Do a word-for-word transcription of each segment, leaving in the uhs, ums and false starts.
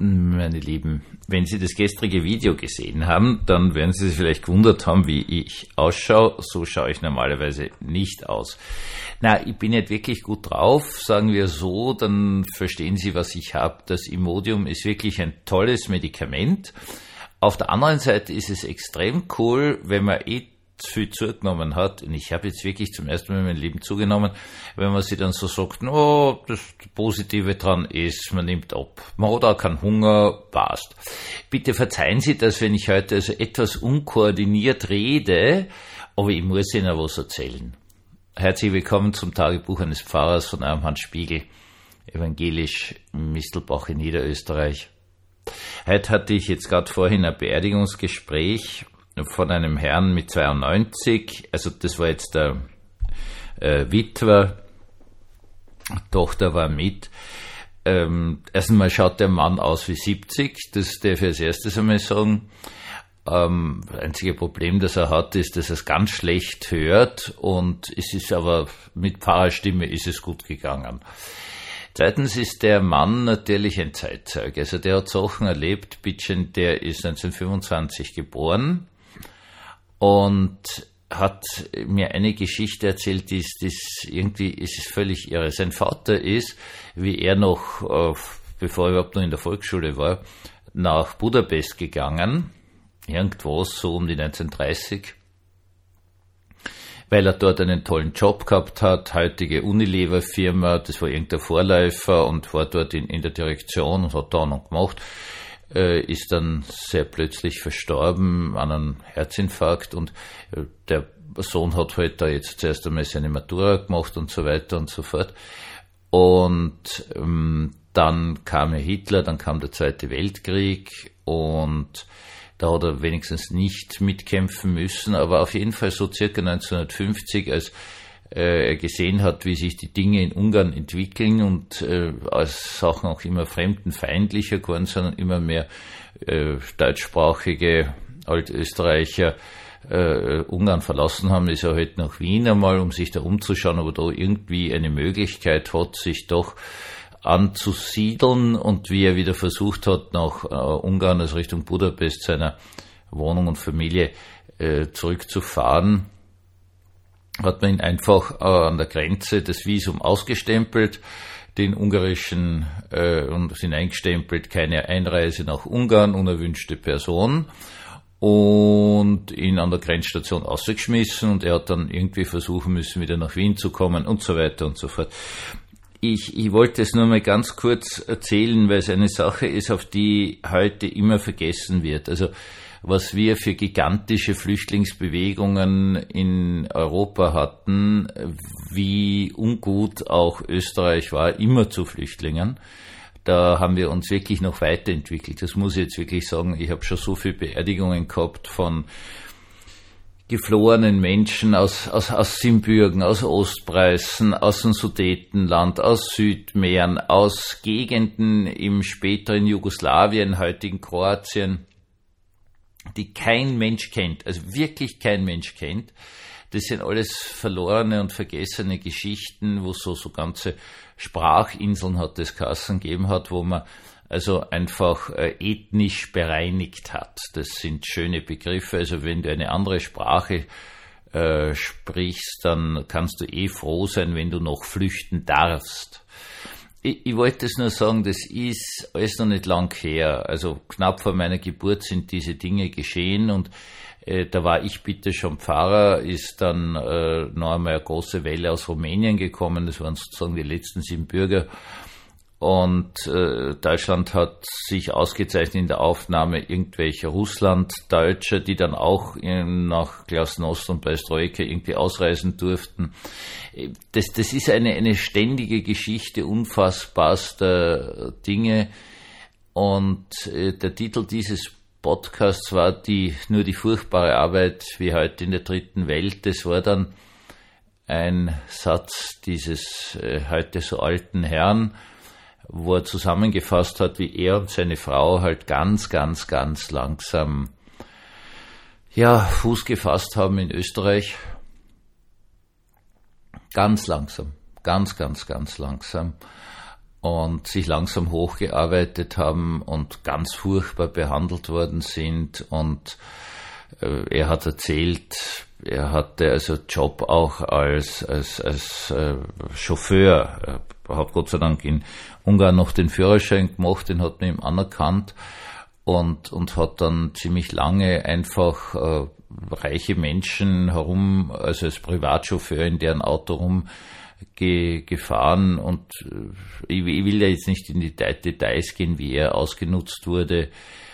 Meine Lieben, wenn Sie das gestrige Video gesehen haben, dann werden Sie sich vielleicht gewundert haben, wie ich ausschaue. So schaue ich normalerweise nicht aus. Na, ich bin nicht wirklich gut drauf, sagen wir so, dann verstehen Sie, was ich habe. Das Imodium ist wirklich ein tolles Medikament. Auf der anderen Seite ist es extrem cool, wenn man eh zu viel zugenommen hat, und ich habe jetzt wirklich zum ersten Mal in meinem Leben zugenommen, wenn man sich dann so sagt, oh, das Positive dran ist, man nimmt ab, man hat auch keinen Hunger, passt. Bitte verzeihen Sie das, wenn ich heute also etwas unkoordiniert rede, aber ich muss Ihnen auch was erzählen. Herzlich willkommen zum Tagebuch eines Pfarrers von eurem Hans Spiegel, evangelisch Mistelbach in Niederösterreich. Heute hatte ich jetzt gerade vorhin ein Beerdigungsgespräch von einem Herrn mit zweiundneunzig, also das war jetzt der äh, Witwer, Tochter war mit. Ähm, erst einmal schaut der Mann aus wie siebzig, das darf ich als erstes einmal sagen. Ähm, das einzige Problem, das er hat, ist, dass er es ganz schlecht hört, und es ist aber mit Pfarrerstimme ist es gut gegangen. Zweitens ist der Mann natürlich ein Zeitzeuge, also der hat Sachen erlebt, Bitchen, der ist neunzehnhundertfünfundzwanzig geboren und hat mir eine Geschichte erzählt, die ist, die ist irgendwie, ist es völlig irre. Sein Vater ist, wie er noch, äh, bevor er überhaupt noch in der Volksschule war, nach Budapest gegangen, irgendwo so um die neunzehnhundertdreißig, weil er dort einen tollen Job gehabt hat, heutige Unilever-Firma, das war irgendein Vorläufer, und war dort in, in der Direktion und hat da noch gemacht, äh, ist dann sehr plötzlich verstorben an einem Herzinfarkt, und äh, der Sohn hat halt da jetzt zuerst einmal seine Matura gemacht und so weiter und so fort. Und ähm, dann kam ja Hitler, dann kam der Zweite Weltkrieg, und da hat er wenigstens nicht mitkämpfen müssen, aber auf jeden Fall so circa neunzehnhundertfünfzig, als äh, er gesehen hat, wie sich die Dinge in Ungarn entwickeln und äh, als Sachen auch immer fremdenfeindlicher geworden sind und immer mehr äh, deutschsprachige Altösterreicher äh, Ungarn verlassen haben, ist er halt nach Wien einmal, um sich da umzuschauen, ob er da irgendwie eine Möglichkeit hat, sich doch anzusiedeln, und wie er wieder versucht hat, nach äh, Ungarn, also Richtung Budapest, seiner Wohnung und Familie äh, zurückzufahren, hat man ihn einfach äh, an der Grenze das Visum ausgestempelt, den ungarischen, äh, und sind eingestempelt, keine Einreise nach Ungarn, unerwünschte Person, und ihn an der Grenzstation ausgeschmissen, und er hat dann irgendwie versuchen müssen, wieder nach Wien zu kommen und so weiter und so fort. Ich, ich wollte es nur mal ganz kurz erzählen, weil es eine Sache ist, auf die heute immer vergessen wird. Also was wir für gigantische Flüchtlingsbewegungen in Europa hatten, wie ungut auch Österreich war, immer zu Flüchtlingen. Da haben wir uns wirklich noch weiterentwickelt. Das muss ich jetzt wirklich sagen. Ich habe schon so viele Beerdigungen gehabt von geflohenen Menschen aus, aus, aus Siebenbürgen, aus Ostpreußen, aus dem Sudetenland, aus Südmähren, aus Gegenden im späteren Jugoslawien, heutigen Kroatien, die kein Mensch kennt, also wirklich kein Mensch kennt. Das sind alles verlorene und vergessene Geschichten, wo so, so ganze Sprachinseln hat es Kassen gegeben hat, wo man also einfach äh, ethnisch bereinigt hat. Das sind schöne Begriffe. Also wenn du eine andere Sprache äh, sprichst, dann kannst du eh froh sein, wenn du noch flüchten darfst. Ich, ich wollte es nur sagen, das ist alles noch nicht lang her. Also knapp vor meiner Geburt sind diese Dinge geschehen, und äh, da war ich bitte schon Pfarrer, ist dann äh, noch einmal eine große Welle aus Rumänien gekommen. Das waren sozusagen die letzten Siebenbürger. Und äh, Deutschland hat sich ausgezeichnet in der Aufnahme irgendwelcher Russlanddeutscher, die dann auch in, nach Glasnost und Perestroika irgendwie ausreisen durften. Das, das ist eine, eine ständige Geschichte unfassbarster Dinge. Und äh, der Titel dieses Podcasts war die nur die furchtbare Arbeit wie heute in der dritten Welt. Das war dann ein Satz dieses äh, heute so alten Herrn, wo er zusammengefasst hat, wie er und seine Frau halt ganz, ganz, ganz langsam, ja, Fuß gefasst haben in Österreich. Ganz langsam, ganz, ganz, ganz langsam. und sich langsam hochgearbeitet haben und ganz furchtbar behandelt worden sind. Und äh, er hat erzählt, er hatte also Job auch als als als äh, Chauffeur. Er hat Gott sei Dank in Ungarn noch den Führerschein gemacht, den hat man ihm anerkannt und und hat dann ziemlich lange einfach äh, reiche Menschen herum, also als Privatchauffeur in deren Auto rum ge, gefahren. Und äh, ich, ich will ja jetzt nicht in die Details gehen, wie er ausgenutzt wurde,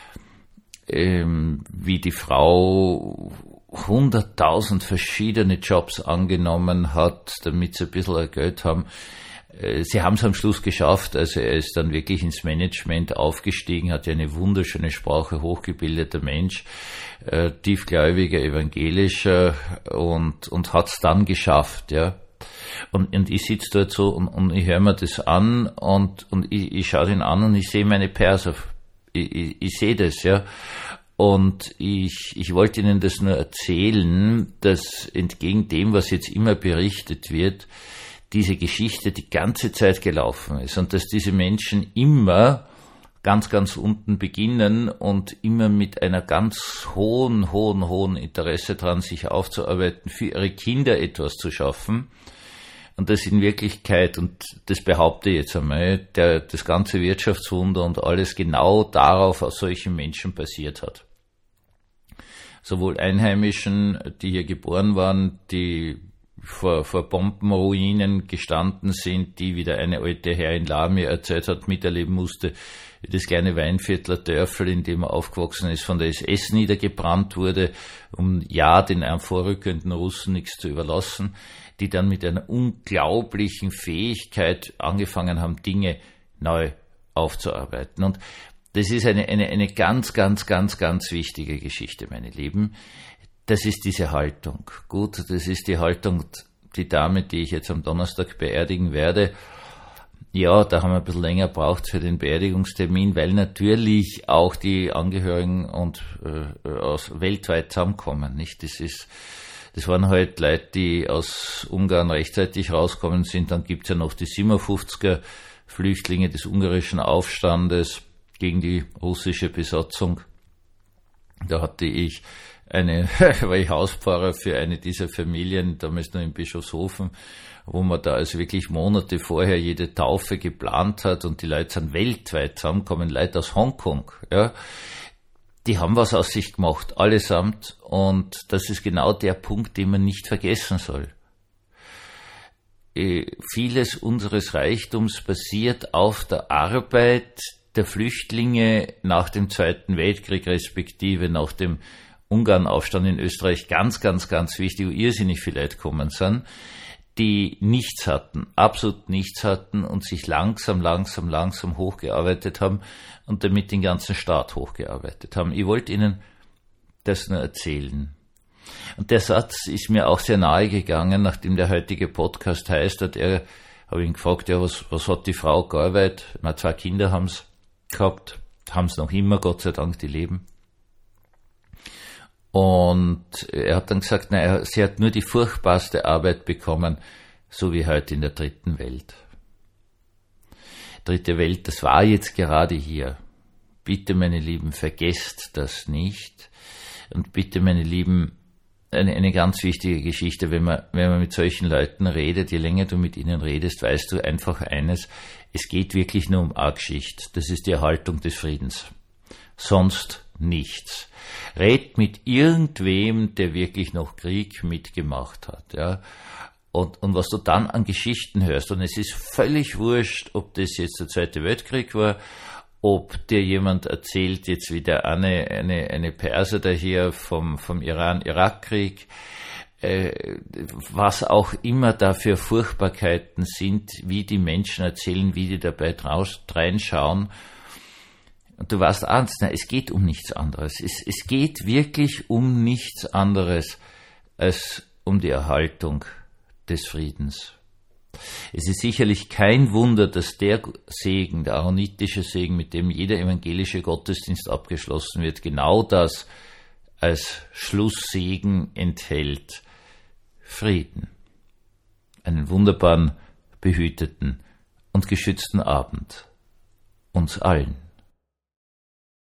ähm, wie die Frau hunderttausend verschiedene Jobs angenommen hat, damit sie ein bisschen Geld haben. Sie haben es am Schluss geschafft, also er ist dann wirklich ins Management aufgestiegen, hat ja eine wunderschöne Sprache, hochgebildeter Mensch, äh, tiefgläubiger, evangelischer und und hat es dann geschafft, ja. Und, und ich sitze dort so und, und ich höre mir das an und und ich, ich schaue den an und ich sehe meine Perser, ich, ich, ich sehe das, ja. Und ich, ich wollte Ihnen das nur erzählen, dass entgegen dem, was jetzt immer berichtet wird, diese Geschichte die ganze Zeit gelaufen ist und dass diese Menschen immer ganz, ganz unten beginnen und immer mit einer ganz hohen, hohen, hohen Interesse dran, sich aufzuarbeiten, für ihre Kinder etwas zu schaffen. Und das in Wirklichkeit, und das behaupte ich jetzt einmal, der, das ganze Wirtschaftswunder und alles genau darauf aus solchen Menschen basiert hat. Sowohl Einheimischen, die hier geboren waren, die vor, vor Bombenruinen gestanden sind, die, wie der eine alte Herr in Lahr mir erzählt hat, miterleben musste, wie das kleine Weinviertler Dörfel, in dem er aufgewachsen ist, von der S S niedergebrannt wurde, um ja den vorrückenden Russen nichts zu überlassen, die dann mit einer unglaublichen Fähigkeit angefangen haben, Dinge neu aufzuarbeiten. Und das ist eine, eine, eine ganz, ganz, ganz, ganz wichtige Geschichte, meine Lieben. Das ist diese Haltung. Gut, das ist die Haltung, die Dame, die ich jetzt am Donnerstag beerdigen werde. Ja, da haben wir ein bisschen länger gebraucht für den Beerdigungstermin, weil natürlich auch die Angehörigen und äh, aus weltweit zusammenkommen, nicht? Das ist, das waren halt Leute, die aus Ungarn rechtzeitig rauskommen sind. Dann gibt's ja noch die siebenundfünfziger Flüchtlinge des ungarischen Aufstandes gegen die russische Besatzung. Da hatte ich eine, war ich Hauspfarrer für eine dieser Familien, damals noch in Bischofshofen, wo man da also wirklich Monate vorher jede Taufe geplant hat und die Leute sind weltweit zusammengekommen, Leute aus Hongkong, ja. Die haben was aus sich gemacht, allesamt, und das ist genau der Punkt, den man nicht vergessen soll. Äh, vieles unseres Reichtums basiert auf der Arbeit der Flüchtlinge nach dem Zweiten Weltkrieg, respektive nach dem Ungarnaufstand in Österreich, ganz, ganz, ganz wichtig, wo irrsinnig viele Leute gekommen sind, die nichts hatten, absolut nichts hatten und sich langsam, langsam, langsam hochgearbeitet haben und damit den ganzen Staat hochgearbeitet haben. Ich wollte Ihnen das nur erzählen. Und der Satz ist mir auch sehr nahe gegangen, nachdem der heutige Podcast heißt, hat er, habe ich ihn gefragt, ja, was, was hat die Frau gearbeitet? Na, zwei Kinder haben's gehabt, haben's noch immer, Gott sei Dank, die leben. Und er hat dann gesagt, naja, sie hat nur die furchtbarste Arbeit bekommen, so wie heute in der dritten Welt. Dritte Welt, das war jetzt gerade hier. Bitte, meine Lieben, vergesst das nicht. Und bitte, meine Lieben, eine, eine ganz wichtige Geschichte, wenn man, wenn man mit solchen Leuten redet, je länger du mit ihnen redest, weißt du einfach eines, es geht wirklich nur um Argschicht. Das ist die Erhaltung des Friedens. Sonst nichts. Red mit irgendwem, der wirklich noch Krieg mitgemacht hat, ja. Und, und was du dann an Geschichten hörst, und es ist völlig wurscht, ob das jetzt der Zweite Weltkrieg war, ob dir jemand erzählt, jetzt wie der eine, eine, eine Perser da hier vom, vom Iran-Irak-Krieg, äh, was auch immer da für Furchtbarkeiten sind, wie die Menschen erzählen, wie die dabei draus, reinschauen. Und du weißt eins, na, es geht um nichts anderes. Es, es geht wirklich um nichts anderes als um die Erhaltung des Friedens. Es ist sicherlich kein Wunder, dass der Segen, der aaronitische Segen, mit dem jeder evangelische Gottesdienst abgeschlossen wird, genau das als Schlusssegen enthält. Frieden. Einen wunderbaren, behüteten und geschützten Abend. Uns allen.